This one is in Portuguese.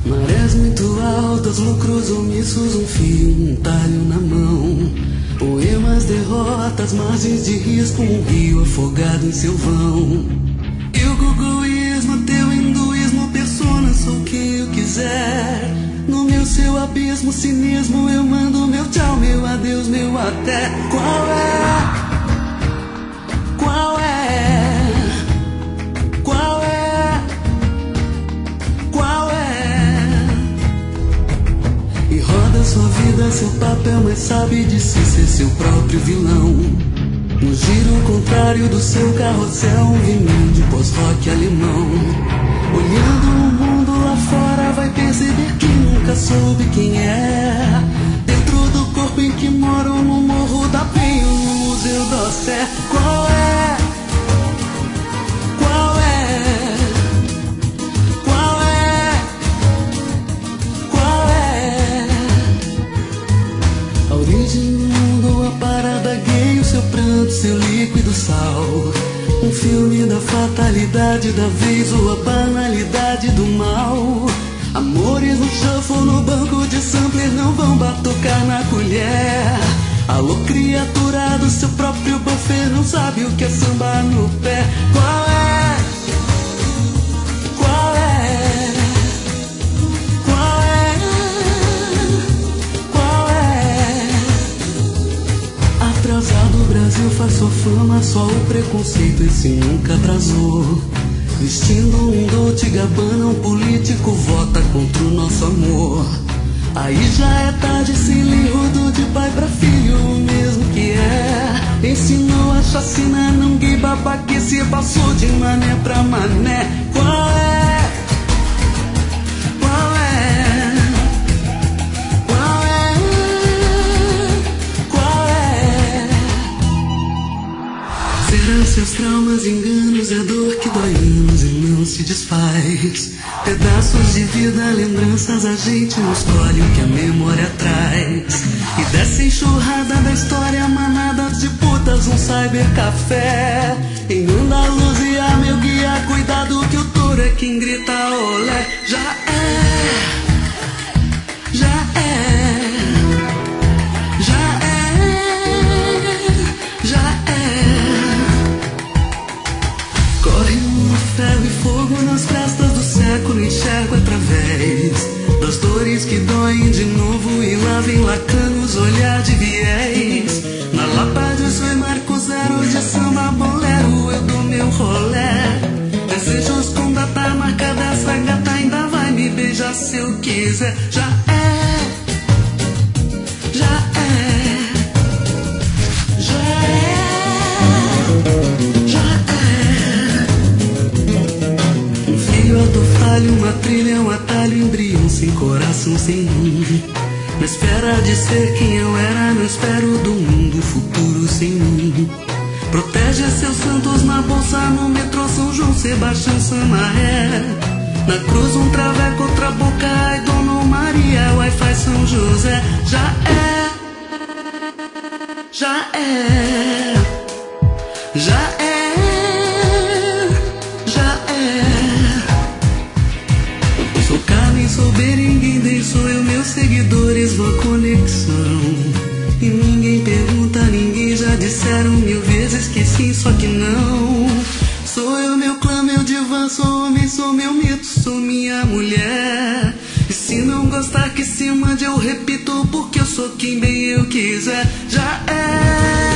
Marés muito altas, lucros omissos, um fio, um talho na mão. Poemas, derrotas, margens de risco, um rio afogado em seu vão. E o guguísmo, teu hinduísmo, persona, sou quem eu quiser. No meu seu abismo, cinismo, eu mando meu tchau, meu adeus, meu até. Qual é? Qual é? Qual é? Qual é? E roda sua vida, seu papel, mas sabe de si ser seu próprio vilão. No giro contrário do seu carrossel, um vinho de pós-rock alemão. Olhando o mundo lá fora, vai perceber que nunca soube quem é. Dentro do corpo em que moro, no Morro da Penha, no Museu d'Orsay. Qual é? Qual é? Qual é? Qual é? A origem do mundo, a parada gay, o seu pranto, seu líquido sal. Um filme da fatalidade da vez ou a banalidade do mal. Amores no shuffle, no banco de sampler, não vão batucar na colher. Alô, criatura do seu próprio buffet, não sabe o que é samba no pé. Qual é? Qual é? Qual é? Qual é? Atrasado, o Brasil faz sua fama, só o preconceito esse nunca atrasou. Vestindo um Dolce Gabbana, um político vota contra o nosso amor. Aí já é tarde, se lindo de pai pra filho, o mesmo que é. Ensinou a chacina, não gay babaquice, passou de mané pra mané. Qual é? Qual é? Qual é? Qual é? Serão seus traumas, enganos, a dor que dói anos e não se desfaz. Pedaços de vida, lembranças, a gente não escolhe o que a memória traz. E dessa enxurrada da história, manadas de putas, um cybercafé. Em Andaluzia, meu guia, cuidado que o touro é quem grita olé. Já é, já é, já é, já é. Corre no ferro e fogo nas festas do século, enxergo através das dores que doem de novo e lá vem lacanos, olhar de viés. Na Lapa de Sui Marco Zero, de samba bolero, eu dou meu rolé. Desejos com data marcada, essa gata ainda vai me beijar se eu quiser. Já é, já é, já é, já é. Um fio autofalho, uma trilha, um atalho, embrião sem coração, sem mim. Na espera de ser quem eu era, não espero do mundo futuro sem mim. Protege seus santos na bolsa, no metrô São João, Sebastião, Samaré. Na cruz um traveco, outra boca, ai Dona Maria, Wi-Fi São José. Já é, já é, já é, já é. Sou Carmen, sou Berenguindem, sou eu, meus seguidores, vou conexão. E ninguém pergunta, ninguém já disseram mil vezes que sim, só que não. Sou eu, meu clã, meu divã, sou homem, sou meu mito, sou minha mulher. E se não gostar que se mande, eu repito, porque eu sou quem bem eu quiser. Já é.